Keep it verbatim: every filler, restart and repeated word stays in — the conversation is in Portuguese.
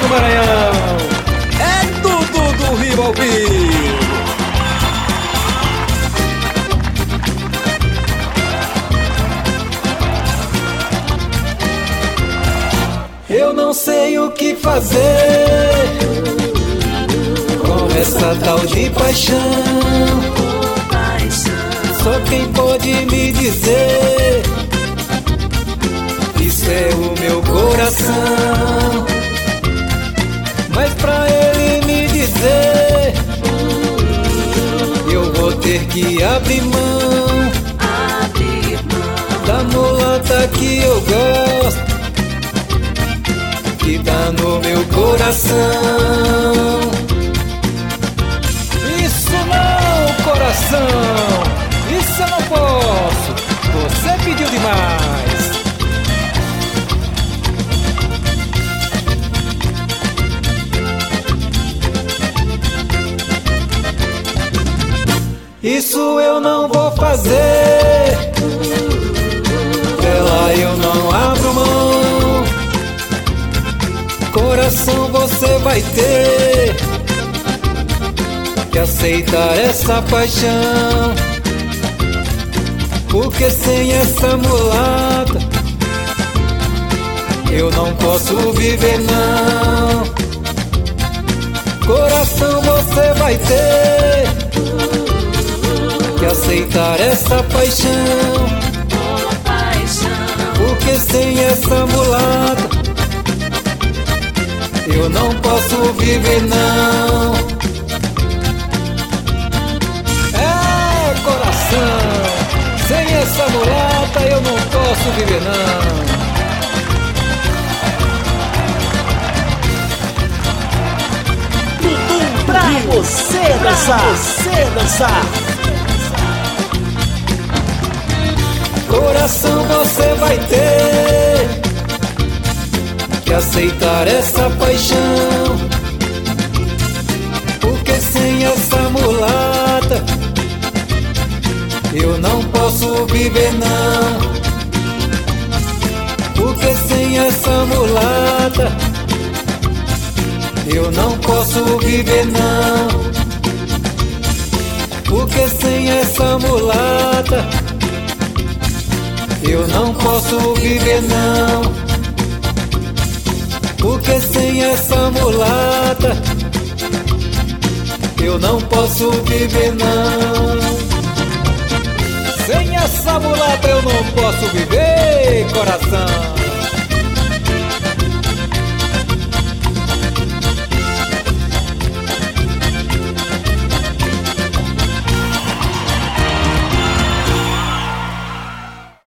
Maranhão. É Dudu do Rio ao vivo. Eu não sei o que fazer com essa tal de paixão. Só quem pode me dizer, isso é o meu coração. Mas pra ele me dizer, eu vou ter que abrir mão da mulata que eu gosto, que tá no meu coração. Isso não, coração, isso eu não posso, você pediu demais. Isso eu não vou fazer, dela eu não abro mão. Coração, você vai ter que aceitar essa paixão, porque sem essa mulata eu não posso viver não. Coração, você vai ter que aceitar essa paixão, porque sem essa mulata eu não posso viver não. É, coração, sem essa mulata eu não posso viver não. Dudu pra você dançar, você dançar. Coração, você vai ter que aceitar essa paixão, porque sem essa mulata eu não posso viver não. Porque sem essa mulata eu não posso viver não. Porque sem essa mulata eu não posso viver não. Porque sem essa mulata eu não posso viver não. Sem essa mulata eu não posso viver, coração.